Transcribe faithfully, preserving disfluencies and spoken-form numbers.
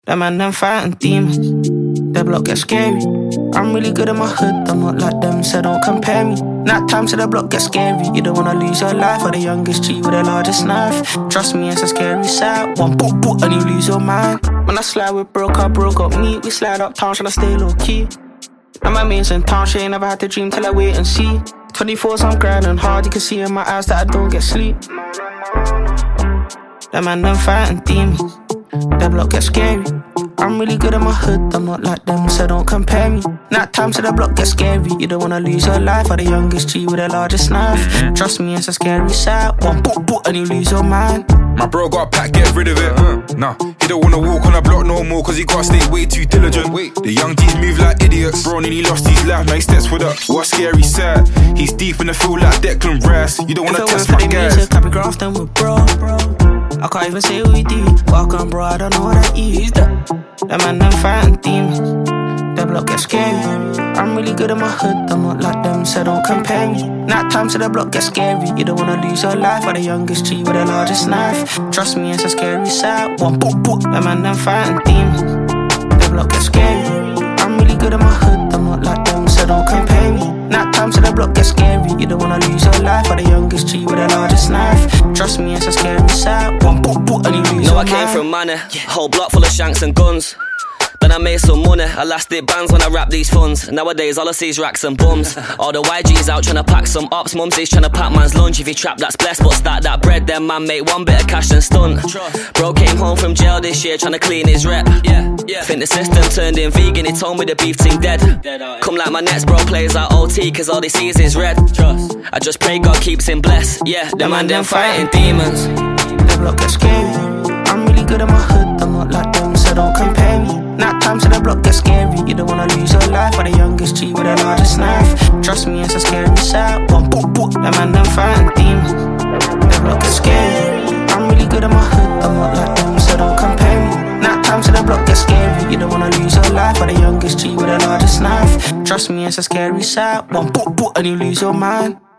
Them man, them fighting demons. Their block get scary. I'm really good in my hood, I'm not like them, so don't compare me. Night time so the block get scary. You don't wanna lose your life for the youngest G with the largest knife. Trust me, it's a scary sight. One boop boop and you lose your mind. When I slide with broke, I broke up me. We slide uptown, tryna stay low key. And my mates in town, she ain't never had to dream till I wait and see. twenty-fours, I'm grinding hard, you can see in my eyes that I don't get sleep. Them man, them fighting demons. Their block get scary. I'm really good in my hood, I'm not like them, so don't compare me. Night time so the block get scary. You don't wanna lose your life for the youngest G with the largest knife. Trust me, it's a scary sight. One boop boop and you lose your mind. My bro got packed, get rid of it. uh, Nah, he don't wanna walk on the block no more, cause he gotta stay way too diligent. Wait, the young G's move like idiots. Bro nearly lost his life, now he steps with us. What a scary sight. He's deep in the field like Declan Rice. You don't wanna test my guys. If it weren't for the music, I'd be grafting with bro, bro. I can't even say what we do. Welcome bro, I don't know what I eat. Them man, them fighting demons. Their block get scary. I'm really good in my hood, I'm not like them, so don't compare me. Night time so the block get scary. You don't wanna lose your life for the youngest G with the largest knife. Trust me, it's a scary sight. One boop boop. Them man, them fighting demons. Their block get scary. I'm really good in my hood, I'm not like them, so don't compare me. Night time so the block get scary. You don't wanna lose your life for the youngest G with the largest knife. Trust me, it's a scary sight. One boop boop and you lose know your I came mind. from money, whole block full of shanks and guns. Then I made some money, elastic bands when I rap these funds. Nowadays all I see is racks and bums. All the Y Gs out tryna pack some ups. Mumsy's tryna pack man's lunch. If you trap that's blessed, but stack that bread, then man make one bit of cash and stunt. Bro came home from jail this year tryna clean his rep. Yeah, yeah. Think the system turned him vegan, he told me the beef team dead. Come like my next bro plays like O T, cause all they see is red. I just pray God keeps him blessed. Yeah, them man them fighting demons. Their block get scary. I'm really good in my hood, I'm not like them, so don't compare me. Night time so the block get scary. You don't wanna lose your life for the youngest G with the largest knife. Trust me, it's a scary sight. One boop boop. Them man, them fighting demons. Their block get scary. I'm really good in my hood, I'm not like them, so don't compare me. Night time so the block get scary. You don't wanna lose your life for the youngest G with the largest knife. Trust me, it's a scary sight. One boop boop and you lose your mind.